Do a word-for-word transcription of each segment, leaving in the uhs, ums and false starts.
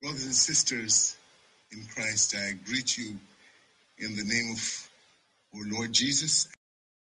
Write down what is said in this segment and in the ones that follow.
Brothers and sisters in Christ, I greet you in the name of our Lord Jesus.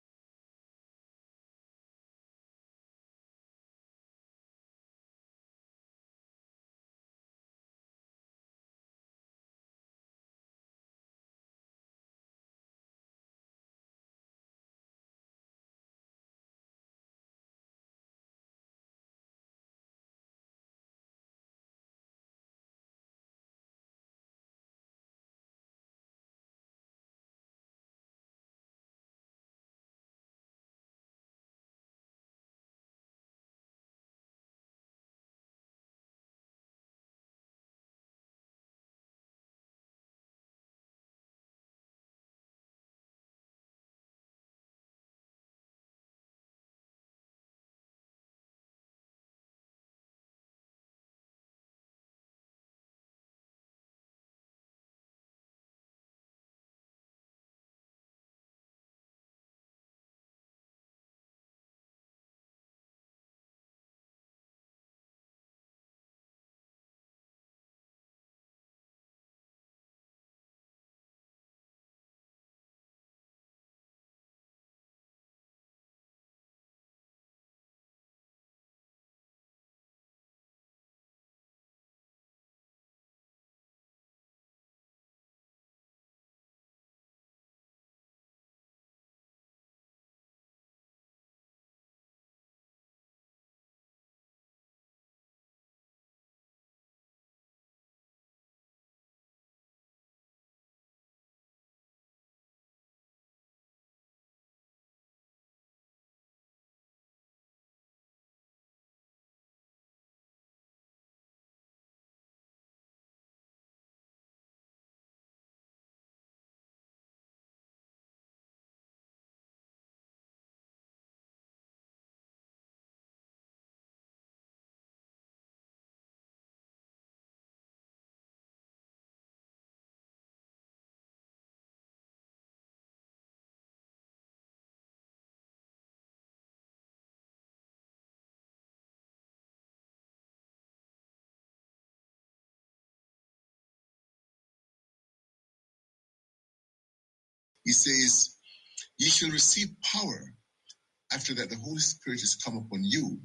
He says, "Ye shall receive power after that the Holy Spirit is come upon you,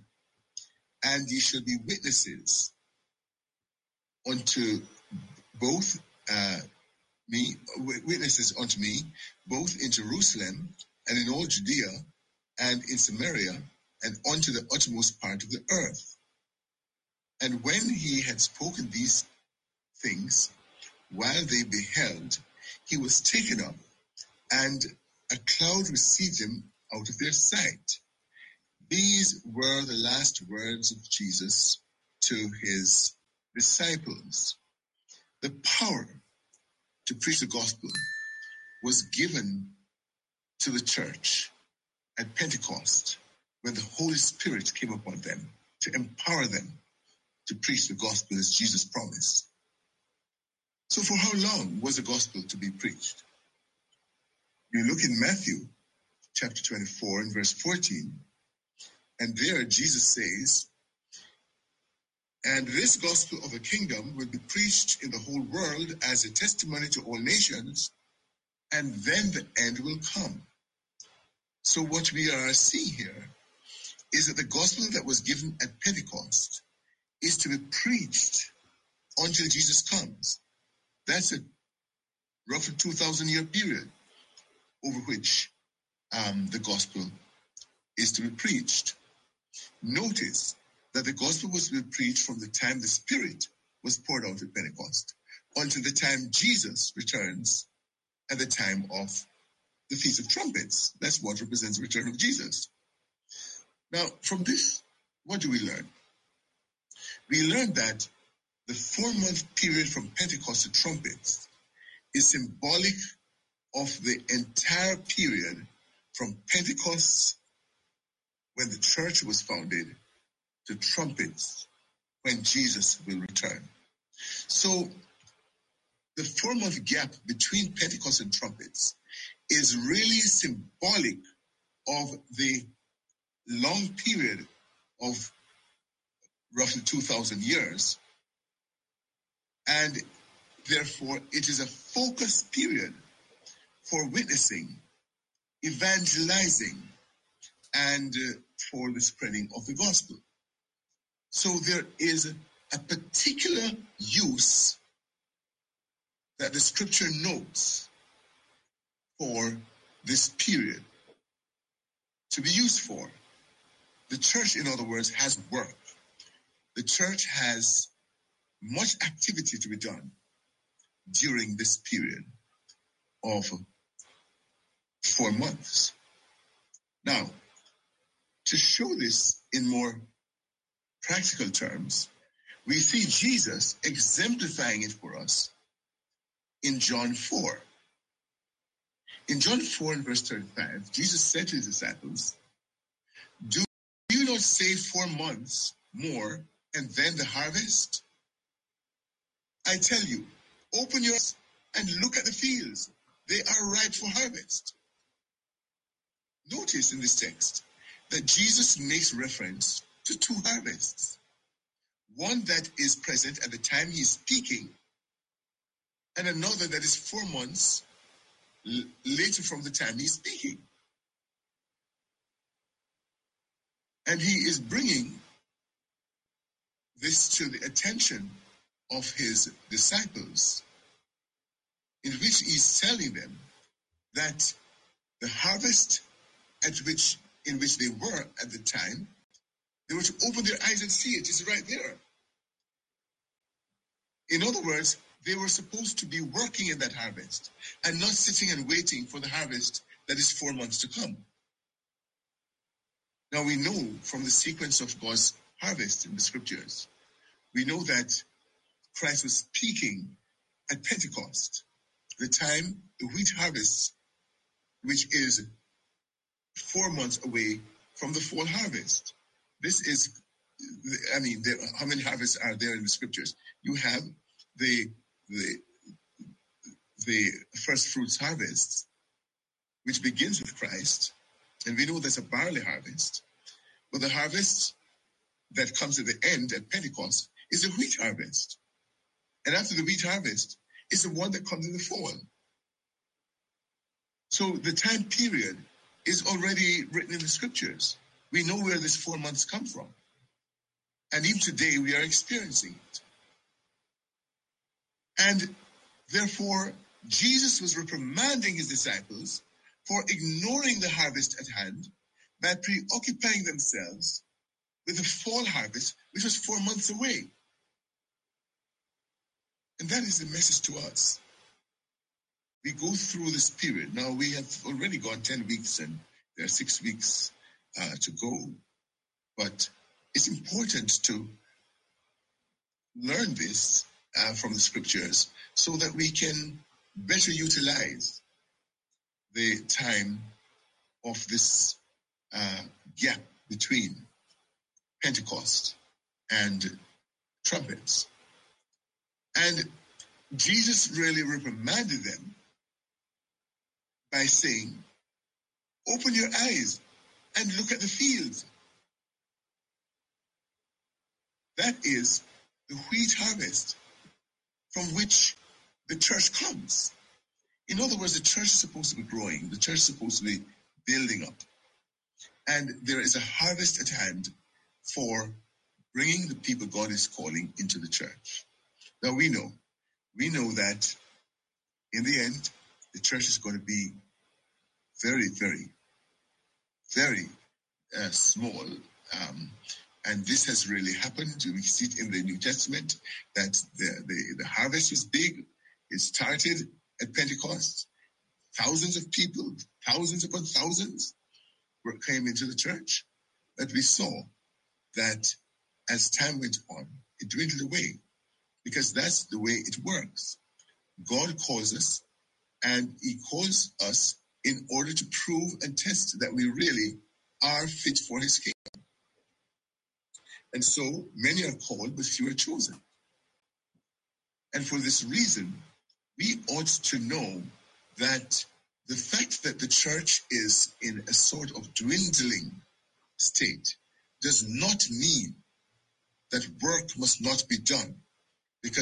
and ye shall be witnesses unto both uh, me, witnesses unto me, both in Jerusalem and in all Judea and in Samaria and unto the uttermost part of the earth." And when he had spoken these things, while they beheld, he was taken up, and a cloud received him out of their sight. These were the last words of Jesus to his disciples. The power to preach the gospel was given to the church at Pentecost when the Holy Spirit came upon them to empower them to preach the gospel as Jesus promised. So for how long was the gospel to be preached? You look in Matthew chapter twenty-four and verse fourteen, and there Jesus says, "And this gospel of the kingdom will be preached in the whole world as a testimony to all nations, and then the end will come." So what we are seeing here is that the gospel that was given at Pentecost is to be preached until Jesus comes. That's a roughly two thousand year period over which um, the gospel is to be preached. Notice that the gospel was to be preached from the time the Spirit was poured out at Pentecost until the time Jesus returns at the time of the Feast of Trumpets. That's what represents the return of Jesus. Now, from this, what do we learn? We learn that the four-month period from Pentecost to Trumpets is symbolic of the entire period from Pentecost, when the church was founded, to Trumpets, when Jesus will return. So the four-month gap between Pentecost and Trumpets is really symbolic of the long period of roughly two thousand years And therefore, it is a focused period for witnessing, evangelizing, and uh, for the spreading of the gospel. So there is a particular use that the scripture notes for this period to be used for. The church, in other words, has work. The church has much activity to be done during this period of four months. Now, to show this in more practical terms, we see Jesus exemplifying it for us in John four. In John four and verse thirty-five, Jesus said to his disciples, "Do you not say four months more and then the harvest? I tell you, open your eyes and look at the fields. They are ripe for harvest." Notice in this text that Jesus makes reference to two harvests. One that is present at the time he is speaking, and another that is four months l- later from the time he's speaking. And he is bringing this to the attention of his disciples, in which he's telling them that the harvest at which in which they were at the time, they were to open their eyes and see it. It's right there. In other words, they were supposed to be working in that harvest and not sitting and waiting for the harvest that is four months to come. Now we know from the sequence of God's harvest in the scriptures, we know that Christ was speaking at Pentecost, the time the wheat harvest, which is four months away from the fall harvest. This is, I mean, there, how many harvests are there in the scriptures? You have the the the first fruits harvest, which begins with Christ, and we know there's a barley harvest. But the harvest that comes at the end at Pentecost is the wheat harvest. And after the wheat harvest is the one that comes in the fall. So the time period is already written in the scriptures. We know where this four months come from. And even today we are experiencing it. And therefore, Jesus was reprimanding his disciples for ignoring the harvest at hand by preoccupying themselves with the fall harvest, which was four months away. And that is the message to us. We go through this period. Now, we have already gone ten weeks, and there are six weeks uh, to go. But it's important to learn this uh, from the scriptures so that we can better utilize the time of this uh, gap between Pentecost and trumpets. And Jesus really reprimanded them by saying, open your eyes and look at the fields. That is the wheat harvest from which the church comes. In other words, the church is supposed to be growing. The church is supposed to be building up. And there is a harvest at hand for bringing the people God is calling into the church. Now we know, we know that in the end, the church is going to be very, very, very uh, small. Um, and this has really happened. We see it in the New Testament that the, the, the harvest is big. It started at Pentecost. Thousands of people, thousands upon thousands were, came into the church. But we saw that as time went on, it dwindled away because that's the way it works. God calls us, and he calls us in order to prove and test that we really are fit for his kingdom. And so many are called, but few are chosen. And for this reason, we ought to know that the fact that the church is in a sort of dwindling state does not mean that work must not be done, because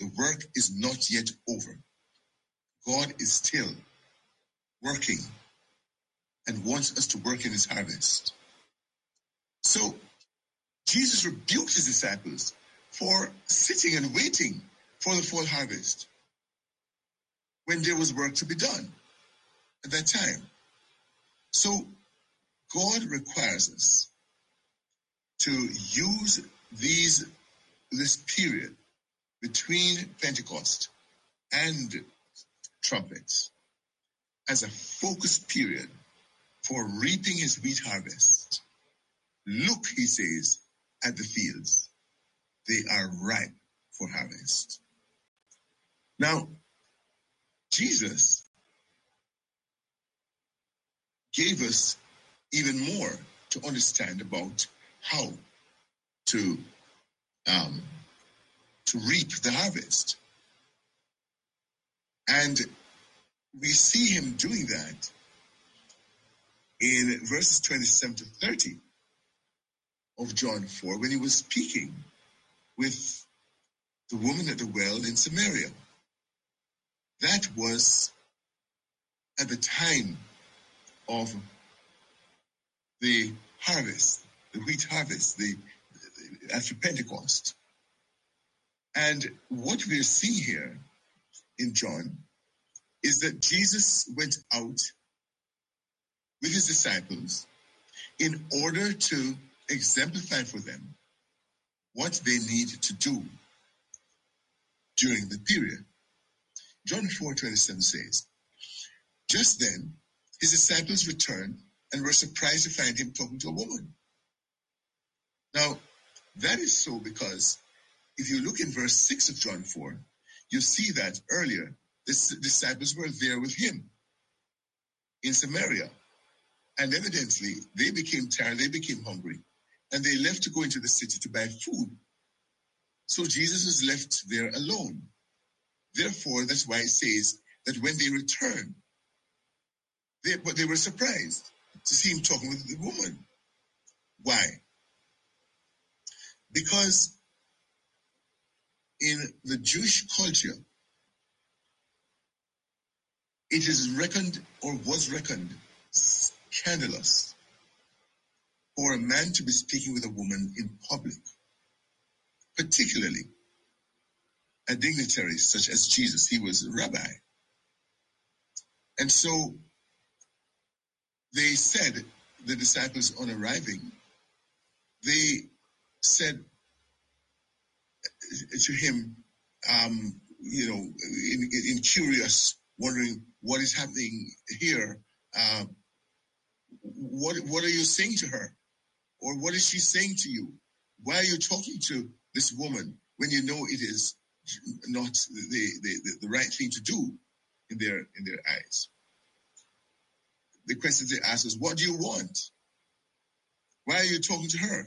The work is not yet over. God is still working and wants us to work in his harvest. So Jesus rebuked his disciples for sitting and waiting for the fall harvest when there was work to be done at that time. So God requires us to use these this period between Pentecost and trumpets as a focused period for reaping his wheat harvest. Look, he says, at the fields. They are ripe for harvest. Now, Jesus gave us even more to understand about how to, um, to reap the harvest. And we see him doing that in verses twenty-seven to thirty of John four, when he was speaking with the woman at the well in Samaria. That was at the time of the harvest, the wheat harvest, the, the after Pentecost. And what we're seeing here in John is that Jesus went out with his disciples in order to exemplify for them what they need to do during the period. John four twenty-seven says, just then his disciples returned and were surprised to find him talking to a woman. Now, that is so because if you look in verse six of John four, you see that earlier the disciples were there with him in Samaria. And evidently, they became tired, they became hungry, and they left to go into the city to buy food. So Jesus was left there alone. Therefore, that's why it says that when they returned, they, but they were surprised to see him talking with the woman. Why? Because in the Jewish culture, it is reckoned or was reckoned scandalous for a man to be speaking with a woman in public, particularly a dignitary such as Jesus. He was a rabbi. And so they said, the disciples on arriving, they said to him, um, you know, in, in curious, wondering what is happening here. Uh, what what are you saying to her? Or what is she saying to you? Why are you talking to this woman when you know it is not the, the, the right thing to do in their in their eyes? The question they ask is, what do you want? Why are you talking to her?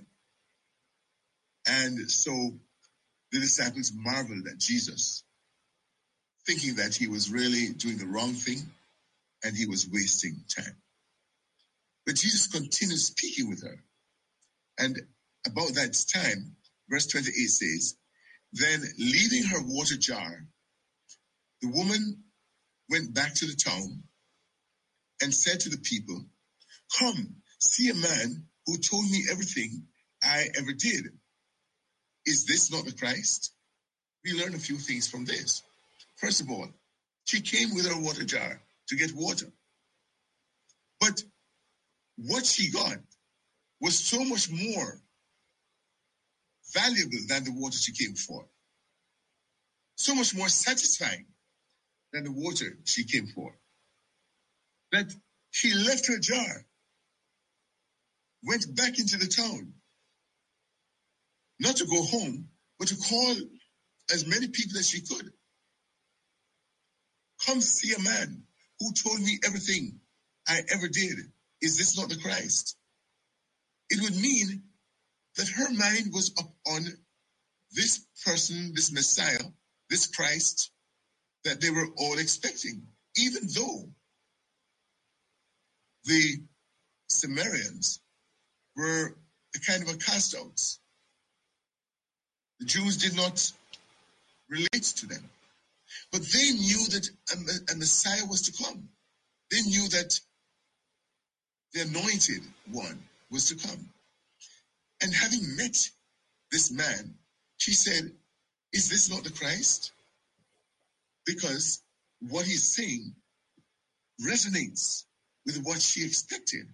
And so the disciples marveled at Jesus, thinking that he was really doing the wrong thing and he was wasting time. But Jesus continued speaking with her. And about that time, verse twenty-eight says, then leaving her water jar, the woman went back to the town and said to the people, come, see a man who told me everything I ever did. Is this not the Christ? We learn a few things from this. First of all, she came with her water jar to get water. But what she got was so much more valuable than the water she came for. So much more satisfying than the water she came for. That she left her jar, went back into the town, not to go home, but to call as many people as she could. Come see a man who told me everything I ever did. Is this not the Christ? It would mean that her mind was upon this person, this Messiah, this Christ that they were all expecting, even though the Samaritans were a kind of a cast-outs. The Jews did not relates to them. But they knew that a, a Messiah was to come. They knew that the anointed one was to come. And having met this man, she said, is this not the Christ? Because what he's saying resonates with what she expected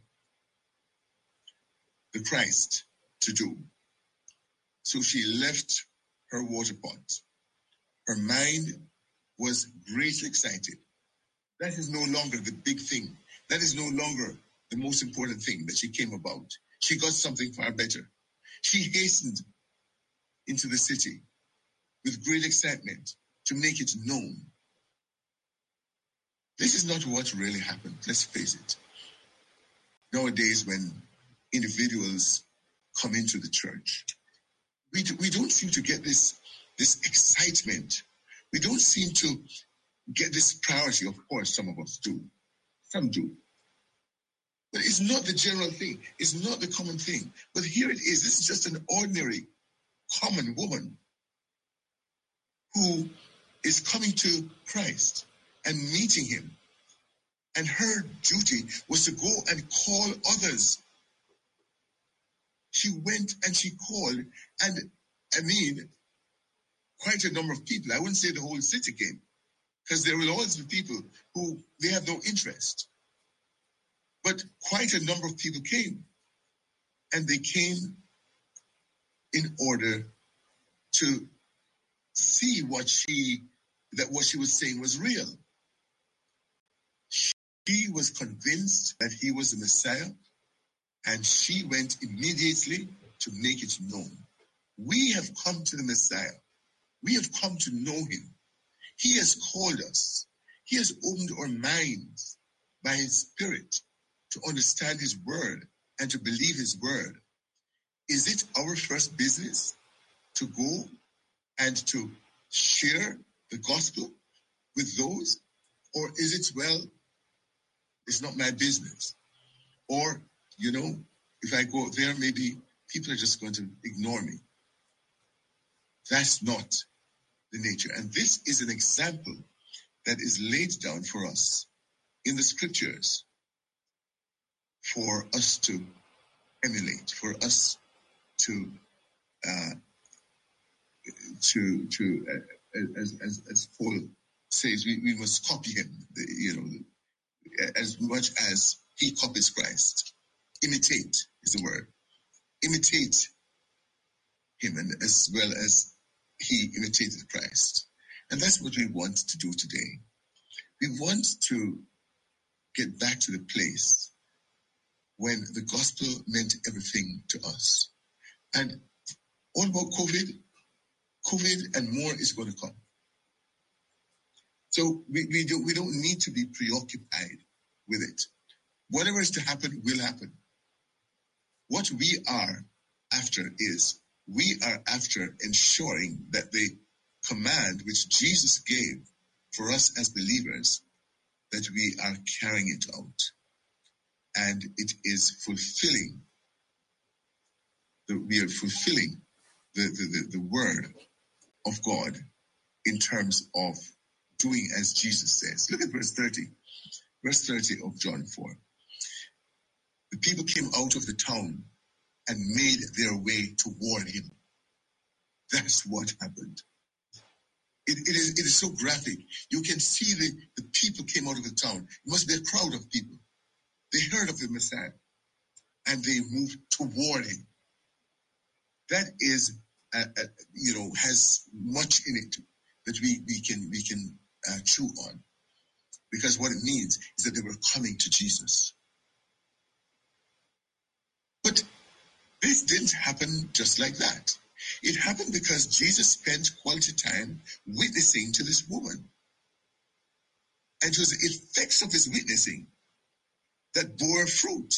the Christ to do. So she left her water pot. Her mind was greatly excited. That is no longer the big thing. That is no longer the most important thing that she came about. She got something far better. She hastened into the city with great excitement to make it known. This is not what really happened. Let's face it. Nowadays, when individuals come into the church, we, do, we don't seem to get this, this excitement. We don't seem to get this priority. Of course, some of us do. Some do. But it's not the general thing. It's not the common thing. But here it is. This is just an ordinary, common woman who is coming to Christ and meeting him. And her duty was to go and call others. She went and she called. And I mean, quite a number of people. I wouldn't say the whole city came, because there will always be people who they have no interest. But quite a number of people came. And they came in order to see what she, that what she was saying was real. She was convinced that he was the Messiah, and she went immediately to make it known. We have come to the Messiah. We have come to know him. He has called us. He has opened our minds by his Spirit to understand his word and to believe his word. Is it our first business to go and to share the gospel with those? Or is it, well, it's not my business? Or, you know, if I go there, maybe people are just going to ignore me. That's not the nature. And this is an example that is laid down for us in the scriptures for us to emulate, for us to, uh, to, to uh, as, as, as Paul says, we, we must copy him, the, you know, as much as he copies Christ. Imitate is the word. Imitate him, and as well as he imitated Christ. And that's what we want to do today. We want to get back to the place when the gospel meant everything to us. And all about COVID, COVID and more is going to come. So we, we, don't, we don't need to be preoccupied with it. Whatever is to happen will happen. What we are after is, we are after ensuring that the command which Jesus gave for us as believers, that we are carrying it out. And it is fulfilling, the, we are fulfilling the, the, the, the word of God in terms of doing as Jesus says. Look at verse thirty. Verse thirty of John four. The people came out of the town and made their way toward him. That's what happened. It, it, is, it is so graphic. You can see the, the people came out of the town. It must be a crowd of people. They heard of the Messiah and they moved toward him. That is, a, a, you know, has much in it that we, we can, we can uh, chew on. Because what it means is that they were coming to Jesus. But this didn't happen just like that. It happened because Jesus spent quality time witnessing to this woman. And it was the effects of his witnessing that bore fruit.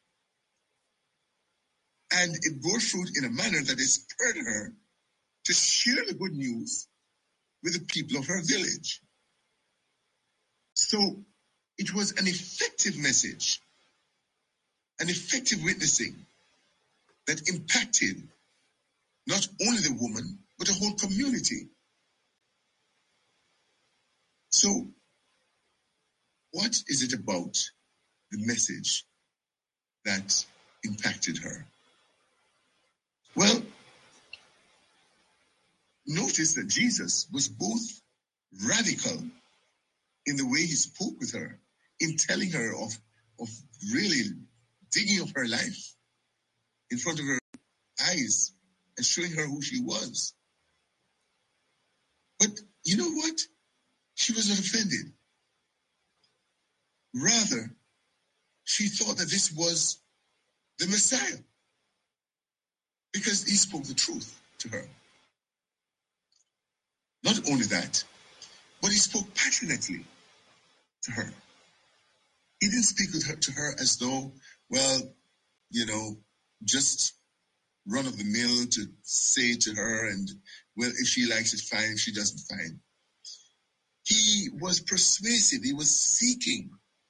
And it bore fruit in a manner that spurred her to share the good news with the people of her village. So it was an effective message, an effective witnessing that impacted not only the woman, but the whole community. So, what is it about the message that impacted her? Well, notice that Jesus was both radical in the way he spoke with her, in telling her of, of really digging up her life in front of her eyes and showing her who she was. But you know what? She was not offended. Rather, she thought that this was the Messiah because he spoke the truth to her. Not only that, but he spoke passionately to her. He didn't speak with her, to her as though, well, you know, just run of the mill to say to her, and, well, if she likes it, fine. If she doesn't, fine. He was persuasive. He was seeking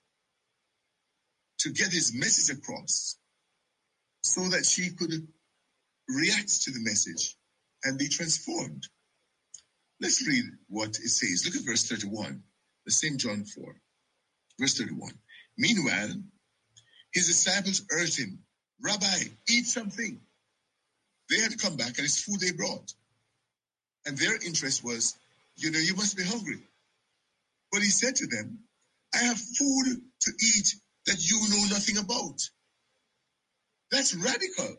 to get his message across so that she could react to the message and be transformed. Let's read what it says. Look at verse thirty-one, the same John four, verse thirty-one. Meanwhile, his disciples urged him, Rabbi, eat something. They had come back and it's food they brought. And their interest was, you know, you must be hungry. But he said to them, I have food to eat that you know nothing about. That's radical.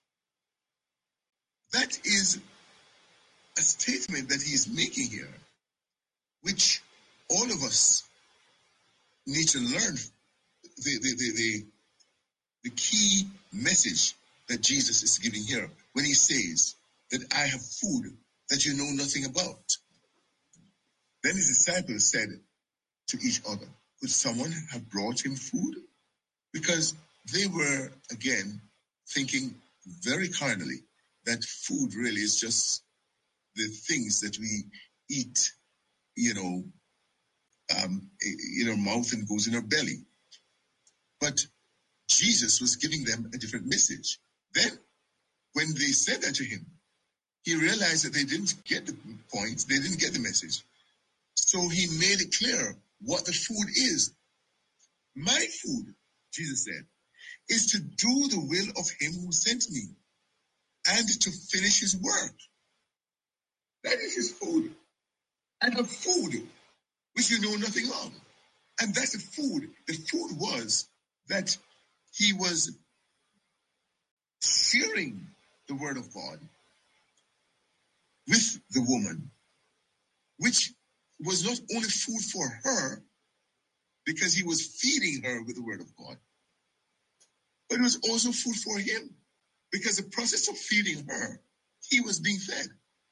That is a statement that he is making here, which all of us need to learn. The, the, the, the, the key message that Jesus is giving here when he says that I have food that you know nothing about. Then his disciples said to each other, could someone have brought him food? Because they were, again, thinking very carnally that food really is just the things that we eat, you know, um, in our mouth and goes in our belly. But Jesus was giving them a different message. Then, when they said that to him, he realized that they didn't get the point, they didn't get the message. So he made it clear what the food is. My food, Jesus said, is to do the will of him who sent me and to finish his work. That is his food. I have food which you know nothing of. And that's the food. The food was that he was sharing the word of God with the woman, which was not only food for her, because he was feeding her with the word of God, but it was also food for him, because the process of feeding her, he was being fed.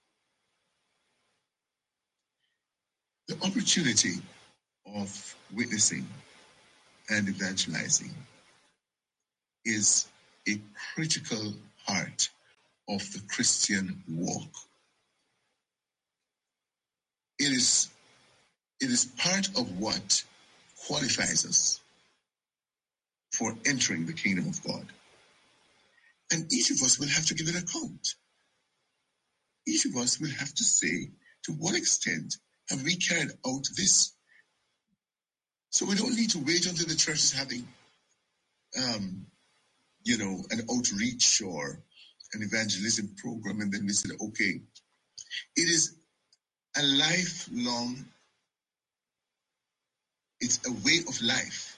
The opportunity of witnessing and evangelizing is a critical part of the Christian walk. It is, it is part of what qualifies us for entering the kingdom of God. And each of us will have to give an account. Each of us will have to say, to what extent have we carried out this? So we don't need to wait until the church is having, um, you know, an outreach or an evangelism program, and then we say, okay. It is a lifelong, it's a way of life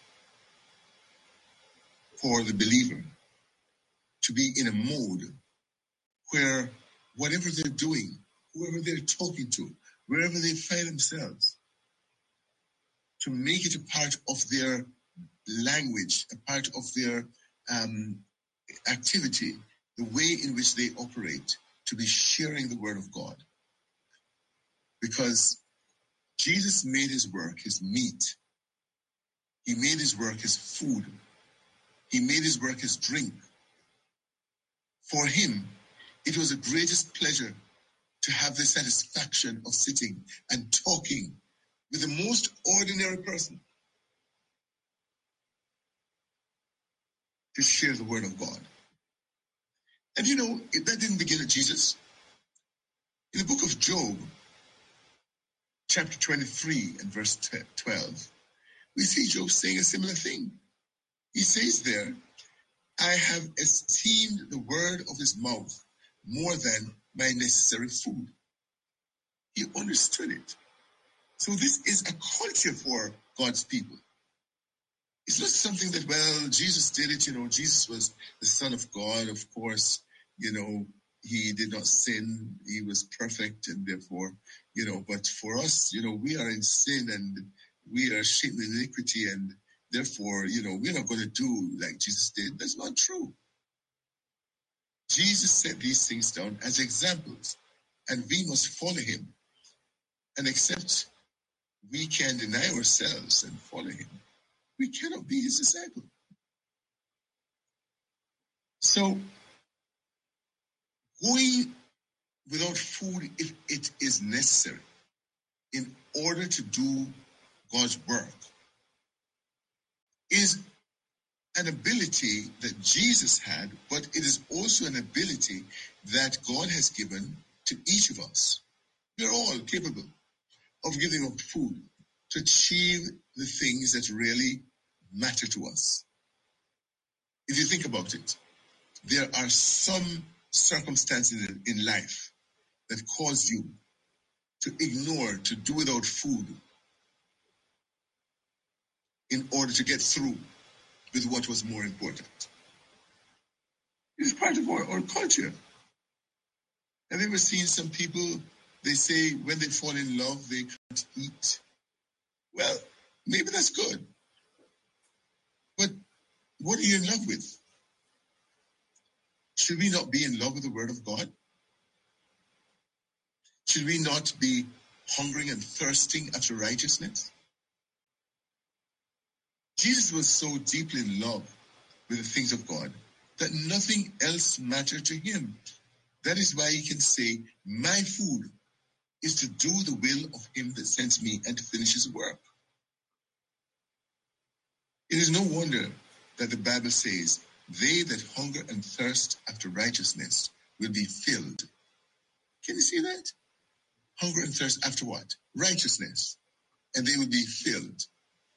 for the believer to be in a mode where whatever they're doing, whoever they're talking to, wherever they find themselves, to make it a part of their language, a part of their um, activity, the way in which they operate, to be sharing the word of God. Because Jesus made his work his meat. He made his work his food. He made his work his drink. For him, it was the greatest pleasure to have the satisfaction of sitting and talking with the most ordinary person, to share the word of God. And you know, that didn't begin at Jesus. In the book of Job, chapter twenty-three and verse twelve, we see Job saying a similar thing. He says there, I have esteemed the word of his mouth more than my necessary food. He understood it. So this is a culture for God's people. It's not something that, well, Jesus did it, you know, Jesus was the Son of God, of course, you know, he did not sin, he was perfect, and therefore, you know, but for us, you know, we are in sin and we are shaped in iniquity, and therefore, you know, we're not going to do like Jesus did. That's not true. Jesus set these things down as examples, and we must follow him. And except we can deny ourselves and follow him, we cannot be his disciple. So, going without food if it is necessary in order to do God's work is an ability that Jesus had, but it is also an ability that God has given to each of us. We are all capable of giving up food to achieve the things that really matter to us. If you think about it, there are some circumstances in life that cause you to ignore, to do without food in order to get through with what was more important. It's part of our, our culture. Have you ever seen some people, they say when they fall in love, they can't eat? Well, maybe that's good. But what are you in love with? Should we not be in love with the Word of God? Should we not be hungering and thirsting after righteousness? Jesus was so deeply in love with the things of God that nothing else mattered to him. That is why he can say, my food is to do the will of him that sends me and to finish his work. It is no wonder that the Bible says, they that hunger and thirst after righteousness will be filled. Can you see that? Hunger and thirst after what? Righteousness. And they will be filled.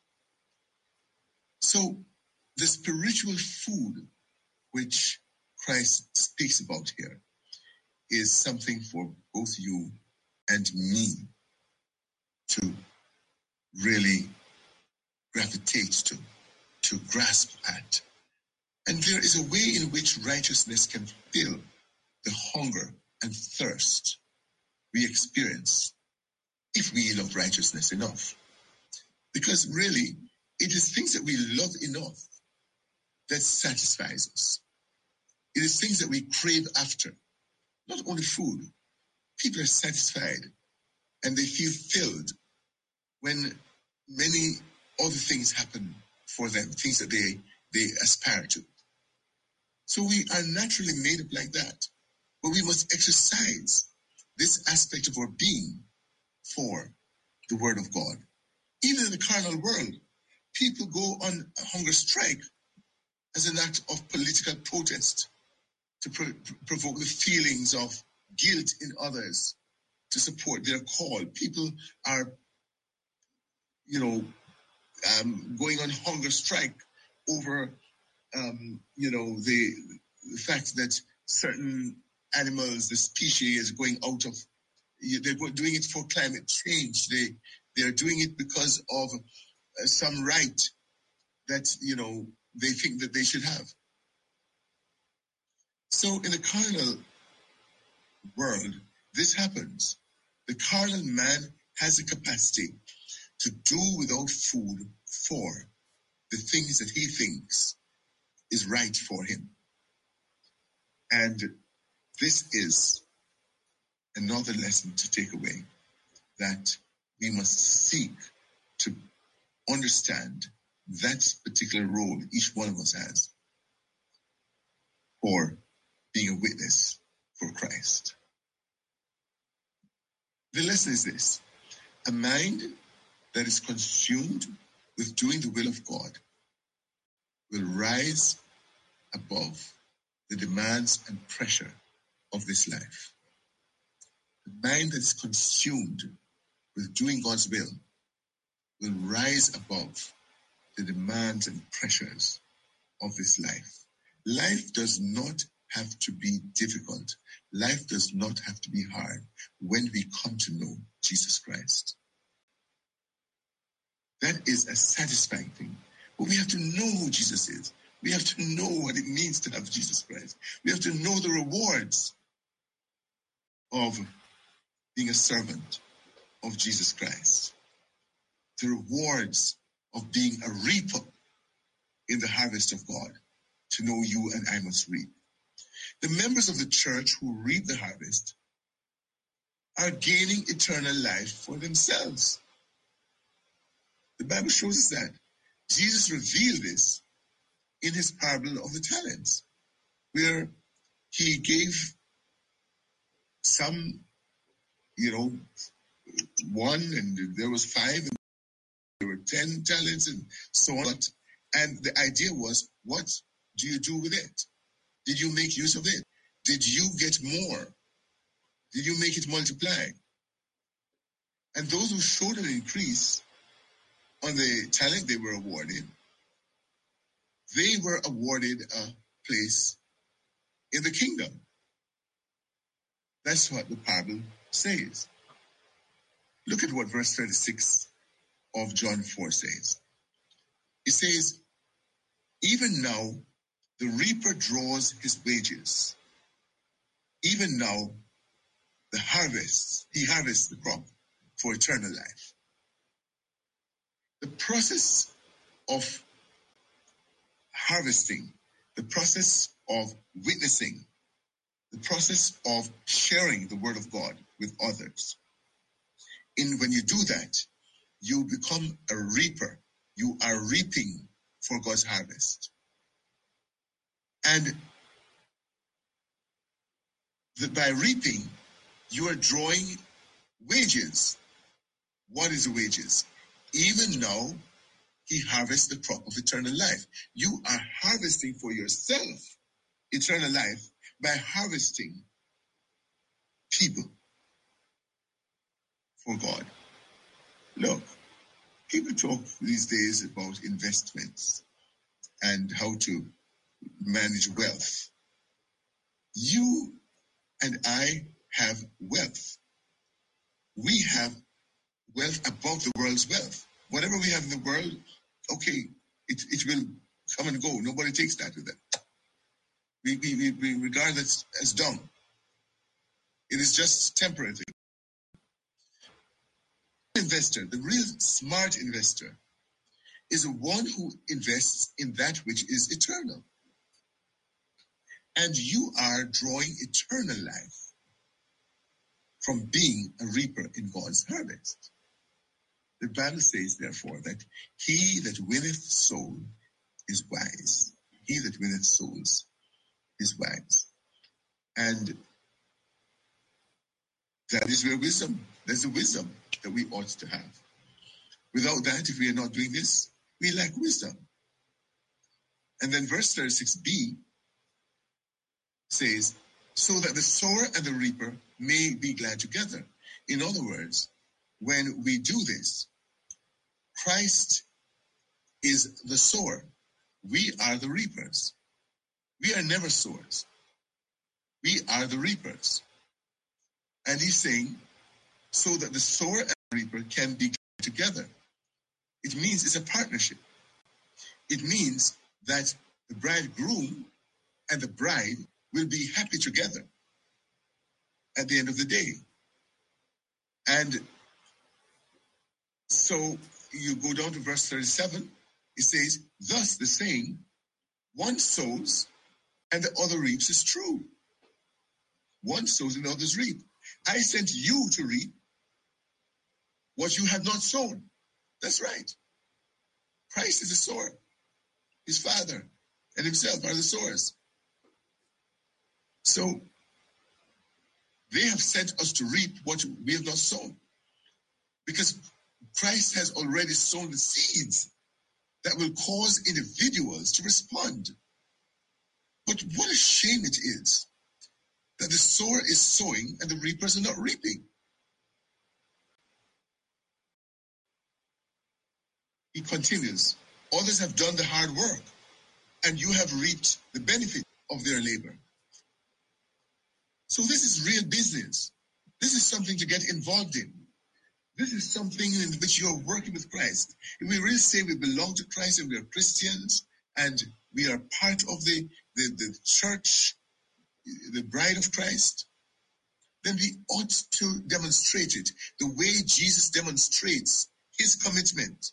So the spiritual food which Christ speaks about here is something for both you and me to really gravitate to, to grasp at. And there is a way in which righteousness can fill the hunger and thirst we experience if we love righteousness enough. Because really, it is things that we love enough that satisfies us. It is things that we crave after. Not only food. People are satisfied and they feel filled when many other things happen for them, things that they, they aspire to. So we are naturally made up like that. But we must exercise this aspect of our being for the Word of God. Even in the carnal world, people go on a hunger strike as an act of political protest to pro- provoke the feelings of guilt in others to support their call. People are, you know, um, going on hunger strike over, um, you know, the, the fact that certain animals, the species is going out of, they're doing it for climate change. They, they're doing it because of uh, some right that, you know, they think that they should have. So in the carnal world, this happens. The carnal man has the capacity to do without food for the things that he thinks is right for him. And this is another lesson to take away, that we must seek to understand that particular role each one of us has for being a witness for Christ. The lesson is this: a mind that is consumed with doing the will of God will rise above the demands and pressure of this life. A mind that is consumed with doing God's will will rise above the demands and pressures of this life. Life does not have to be difficult. Life does not have to be hard when we come to know Jesus Christ. That is a satisfying thing. But we have to know who Jesus is. We have to know what it means to have Jesus Christ. We have to know the rewards of being a servant of Jesus Christ. The rewards of being a reaper in the harvest of God. To know you and I must reap. The members of the church who reap the harvest are gaining eternal life for themselves. The Bible shows us that. Jesus revealed this in his parable of the talents, where he gave some, you know, one, and there was five, and there were ten talents, and so on. And the idea was, what do you do with it? Did you make use of it? Did you get more? Did you make it multiply? And those who showed an increase on the talent they were awarded, they were awarded a place in the kingdom. That's what the parable says. Look at what verse thirty-six of John four says. It says, even now the reaper draws his wages. Even now the harvest, he harvests the crop for eternal life. The process of harvesting, the process of witnessing, the process of sharing the word of God with others. And when you do that, you become a reaper. You are reaping for God's harvest. And the, by reaping, you are drawing wages. What is the wages? Even now, he harvests the crop of eternal life. You are harvesting for yourself eternal life by harvesting people for God. Look, people talk these days about investments and how to manage wealth. You and I have wealth. We have wealth above the world's wealth. Whatever we have in the world, okay, it, it will come and go. Nobody takes that with them. We, we, we regard that as, as dung. It is just temporary. Investor, the real smart investor, is the one who invests in that which is eternal. And you are drawing eternal life from being a reaper in God's harvest. The Bible says, therefore, that he that winneth soul is wise. He that winneth souls is wise. And that is where wisdom, that's the wisdom that we ought to have. Without that, if we are not doing this, we lack wisdom. And then verse thirty-six b says, so that the sower and the reaper may be glad together. In other words, when we do this, Christ is the sower. We are the reapers. We are never sowers. We are the reapers. And he's saying, so that the sower and the reaper can be together. It means it's a partnership. It means that the bridegroom and the bride will be happy together at the end of the day. And so you go down to verse thirty-seven, it says, thus the saying, one sows and the other reaps is true. One sows and the others reap. I sent you to reap what you have not sown. That's right. Christ is the sower. His Father and himself are the sowers. So they have sent us to reap what we have not sown. Because Christ has already sown the seeds that will cause individuals to respond. But what a shame it is that the sower is sowing and the reapers are not reaping. He continues, others have done the hard work, and you have reaped the benefit of their labor. So this is real business. This is something to get involved in. This is something in which you are working with Christ. If we really say we belong to Christ and we are Christians and we are part of the, the, the church, the bride of Christ, then we ought to demonstrate it the way Jesus demonstrates his commitment,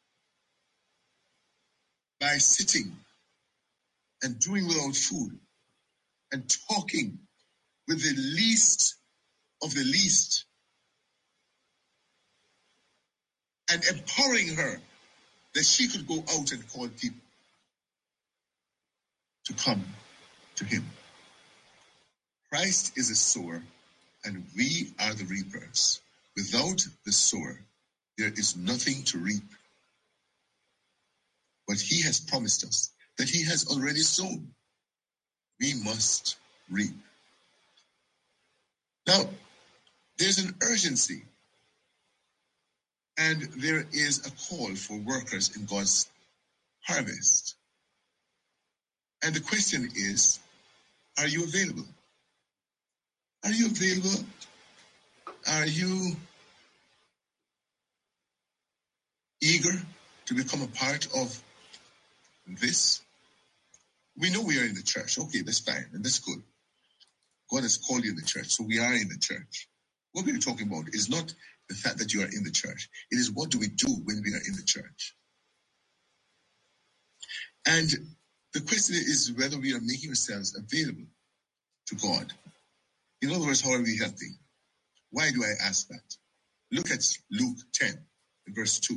by sitting and doing without food and talking with the least of the least and empowering her that she could go out and call people to come to him. Christ is a sower and we are the reapers. Without the sower, there is nothing to reap. But he has promised us that he has already sown. We must reap. Now, there's an urgency and there is a call for workers in God's harvest. And the question is, are you available? Are you available? Are you eager to become a part of this? We know we are in the church. Okay, that's fine, and that's good. God has called you in the church, so we are in the church. What we're talking about is not the fact that you are in the church. It is what do we do when we are in the church. And the question is whether we are making ourselves available to God. In other words, how are we helping? Why do I ask that? Look at Luke ten, verse two.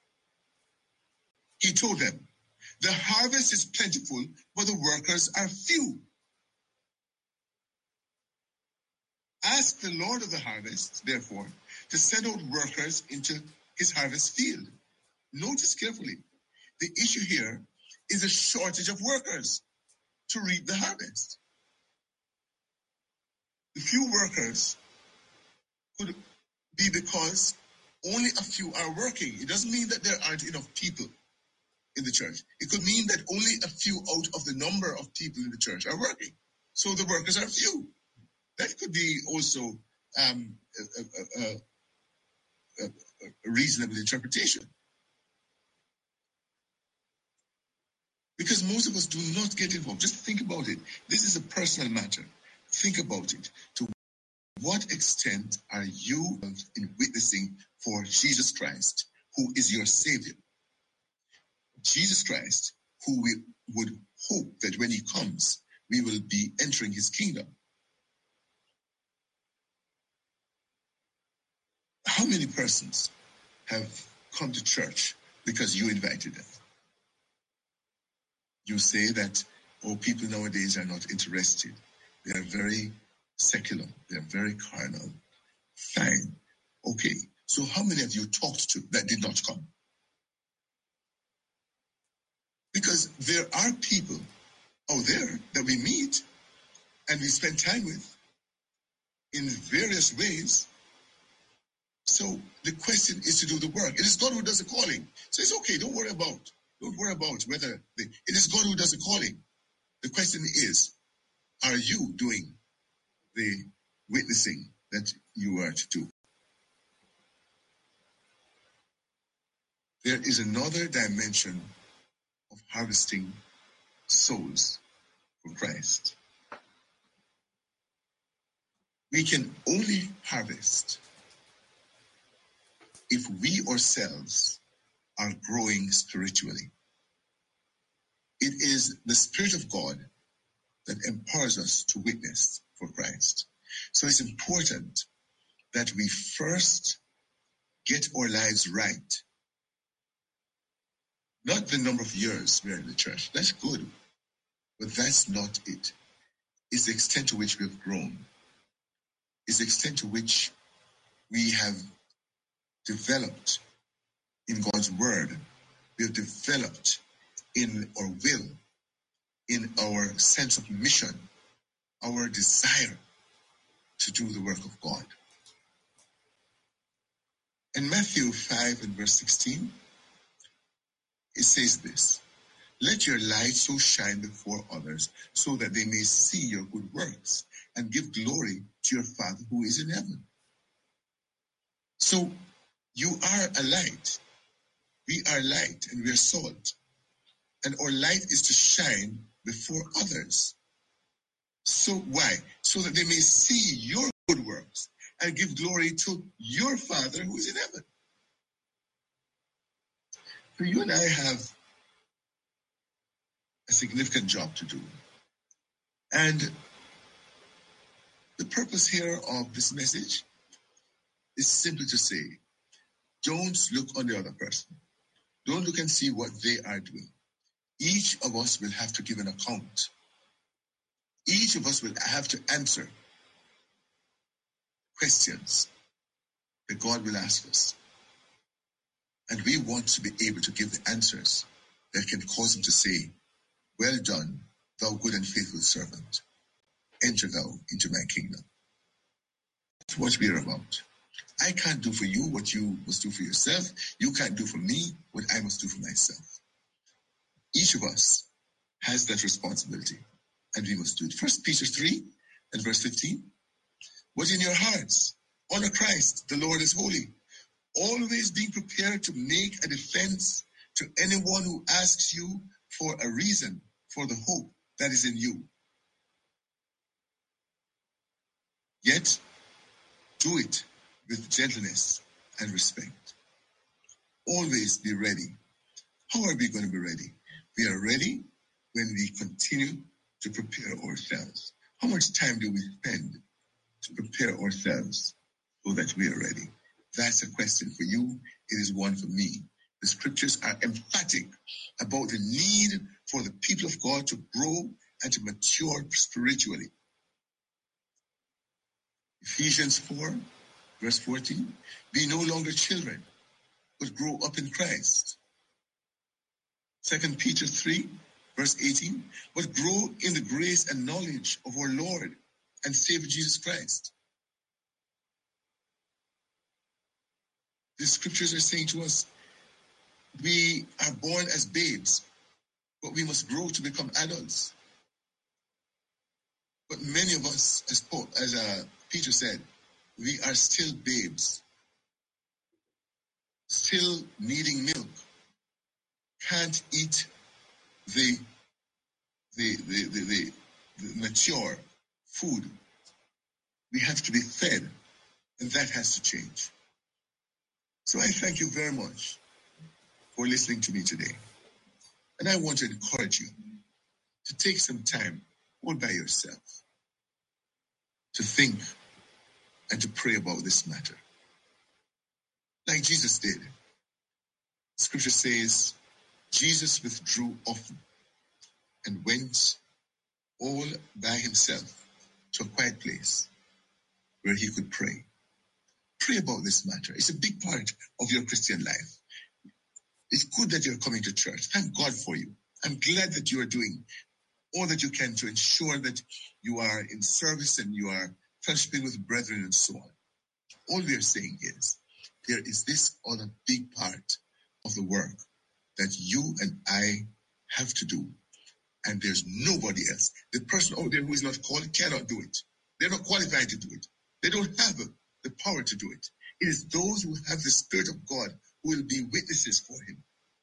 He told them, the harvest is plentiful, but the workers are few. Ask the Lord of the harvest, therefore, to send out workers into his harvest field. Notice carefully, the issue here is a shortage of workers to reap the harvest. The few workers could be because only a few are working. It doesn't mean that there aren't enough people in the church. It could mean that only a few out of the number of people in the church are working. So the workers are few. That could be also um, a, a, a, a reasonable interpretation. Because most of us do not get involved. Just think about it. This is a personal matter. Think about it. To what extent are you in witnessing for Jesus Christ, who is your Savior? Jesus Christ, who we would hope that when he comes, we will be entering his kingdom. How many persons have come to church because you invited them? You say that, oh, people nowadays are not interested. They are very secular. They are very carnal. Fine. Okay. So how many of you talked to that did not come? Because there are people out there that we meet and we spend time with in various ways. So the question is to do the work. It is God who does the calling. So it's okay. Don't worry about, don't worry about whether the, it is God who does the calling. The question is, are you doing the witnessing that you are to do? There is another dimension of harvesting souls for Christ. We can only harvest if we ourselves are growing spiritually. It is the Spirit of God that empowers us to witness for Christ. So it's important that we first get our lives right. Not the number of years we're in the church. That's good. But that's not it. It's the extent to which we have grown. It's the extent to which we have developed in God's word. We have developed in our will, in our sense of mission, our desire to do the work of God. In Matthew five and verse sixteen, it says this: let your light so shine before others, so that they may see your good works and give glory to your Father who is in heaven. So you are a light. We are light and we are salt. And our light is to shine before others. So why? So that they may see your good works and give glory to your Father who is in heaven. So you and I have a significant job to do. And the purpose here of this message is simply to say, don't look on the other person. Don't look and see what they are doing. Each of us will have to give an account. Each of us will have to answer questions that God will ask us. And we want to be able to give the answers that can cause him to say, well done, thou good and faithful servant. Enter thou into my kingdom. That's what we are about. I can't do for you what you must do for yourself. You can't do for me what I must do for myself. Each of us has that responsibility, and we must do it. First Peter three and verse fifteen. But in your hearts, honor Christ, the Lord is holy, always being prepared to make a defense to anyone who asks you for a reason for the hope that is in you. Yet, do it with gentleness and respect. Always be ready. How are we going to be ready? We are ready when we continue to prepare ourselves. How much time do we spend to prepare ourselves so that we are ready? That's a question for you. It is one for me. The scriptures are emphatic about the need for the people of God to grow and to mature spiritually. Ephesians four, verse fourteen, be no longer children, but grow up in Christ. Second Peter three, verse eighteen, but grow in the grace and knowledge of our Lord and Savior Jesus Christ. The scriptures are saying to us, we are born as babes, but we must grow to become adults. But many of us, as, Paul, as uh, Peter said, we are still babes, still needing milk, can't eat the, the, the, the, the, the mature food. We have to be fed, and that has to change. So I thank you very much for listening to me today. And I want to encourage you to take some time all by yourself to think and to pray about this matter. Like Jesus did. Scripture says, Jesus withdrew often and went all by himself to a quiet place where he could pray. Pray about this matter. It's a big part of your Christian life. It's good that you're coming to church. Thank God for you. I'm glad that you are doing all that you can to ensure that you are in service and you are fellowshipping with brethren and so on. All we are saying is, there is this other big part of the work that you and I have to do. And there's nobody else. The person out there who is not called cannot do it. They're not qualified to do it. They don't have the power to do it. It is those who have the Spirit of God who will be witnesses for him.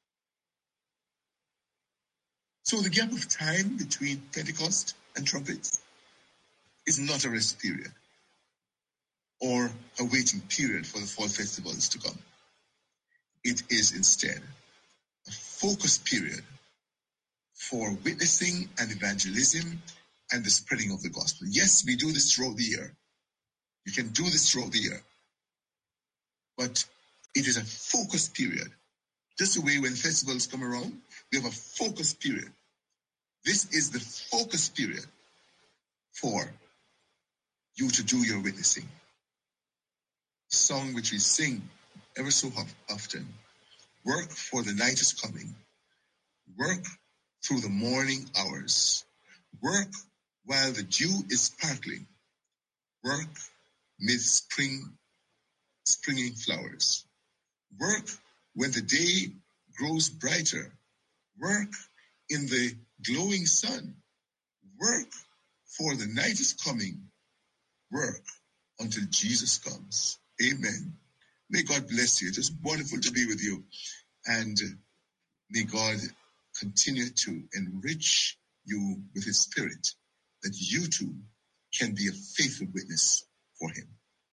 So the gap of time between Pentecost and trumpets is not a rest period or a waiting period for the fall festivals to come. It is instead a focus period for witnessing and evangelism and the spreading of the gospel. Yes, we do this throughout the year. You can do this throughout the year. But it is a focus period. Just the way when festivals come around, we have a focus period. This is the focus period for you to do your witnessing. A song which we sing ever so often. Work, for the night is coming. Work through the morning hours. Work while the dew is sparkling. Work mid spring, springing flowers. Work when the day grows brighter Work in the glowing sun. Work, for the night is coming. Work until Jesus comes. Amen. May God bless you. It is wonderful to be with you. And may God continue to enrich you with his spirit, that you too can be a faithful witness for him.